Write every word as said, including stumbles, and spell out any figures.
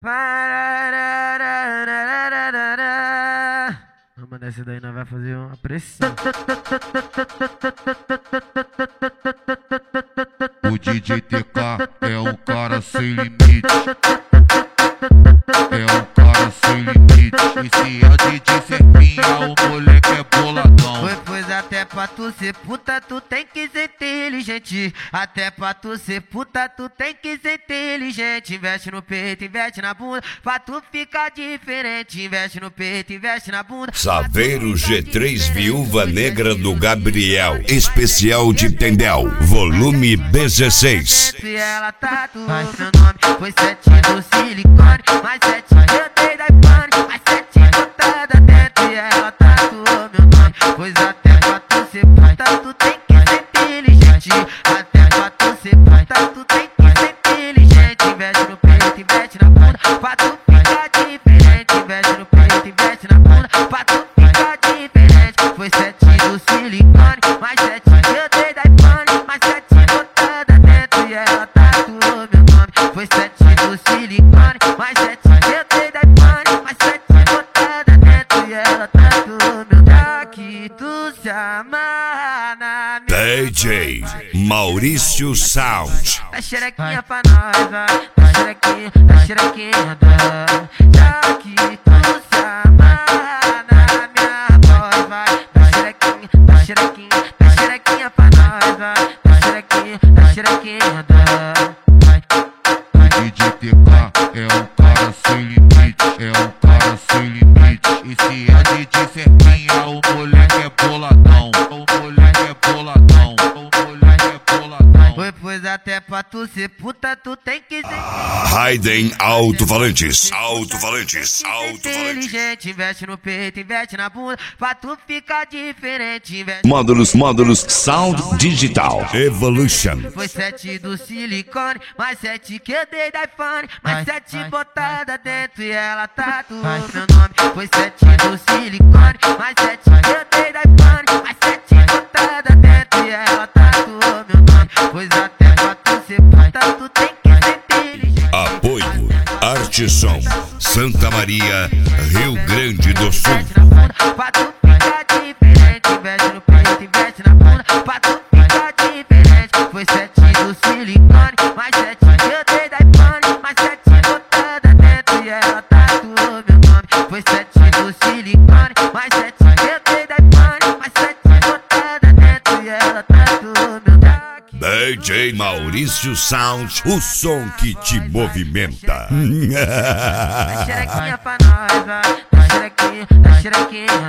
Vamos nessa daí, nós vai fazer uma pressão. O D J T K é um cara sem limite. É um cara sem limite. E se é D J Serpinha, o moleque é boladão. Pois, pois até pra tu ser puta, tu tem que ser inteligente. Até pra tu ser puta, tu tem que ser inteligente. Investe no peito, investe na bunda, pra tu ficar diferente. Investe no peito, investe na bunda. Saveiro G três Viúva Negra do Gabriel, especial de Tendel, volume dezesseis. E ela tatuou meu nome, foi sete do silicone, mais sete eu dei da iPhone, mais sete botada dentro. E ela tatuou meu nome, pois até pra tu ser puta, tu tem que ser inteligente. Até pra tu ser puta, tu tem que ser inteligente. Investe no peito, investe na bunda, pra tu ficar diferente. Investe no peito, investe na bunda, pra tu ficar diferente. Foi sete do silicone, mais sete eu dei da iPhone, mais sete botada dentro. E ela tatuou meu nome, foi sete do silicone, mais sete eu dei da iPhone, mais sete botada dentro. E ela tatuou meu daqui, tu se amarra na minha D J Maurício Sound. dá xerequinha pra nós, vai. Dá xerequinha, dá xerequinha, dá. Já que tu se amarra na minha voz, vai. Dá xerequinha, dá xerequinha, dá xerequinha pra nós, vai. Dá xerequinha, dá xerequinha, dá. O D J T K é um cara sem limite. É um cara sem limite. E se é D J Serpinha, o moleque é boladão. O moleque é boladão. O moleque é boladão. Pois, pois até pra tu ser puta, tu tem que ser Raiden Alto-Falantes, Alto-Falantes, Alto-Falantes. inteligente. Investe no peito, investe na bunda, pra tu ficar diferente. Investe Módulos, módulos Sound Digital Evolution. Foi sete do silicone, mais sete que eu dei da iPhone, mais sete botada dentro. E ela tatuou meu nome, foi sete do silicone, mais sete que eu dei da iPhone, mais sete botada dentro. E ela tatuou meu nome, pois até pra tu ser puta, tu tem que ser inteligente. Apoio Arte Som Santa Maria, Rio Grande do Sul. Investe na bunda, pra tu ficar diferente. Investe no peito, investe na bunda, pra tu ficar diferente. Foi sete do silicone, mais sete eu dei da iPhone, mais sete botada dentro. E ela tatuou meu nome, foi sete do silicone, mais sete eu dei da iPhone, mais sete botada dentro. E ela tatuou meu daqui. D J Maurício Sound, o som que te movimenta. Dá xerequinha pra nós, vai. Dá xerequinha, dá xerequinha,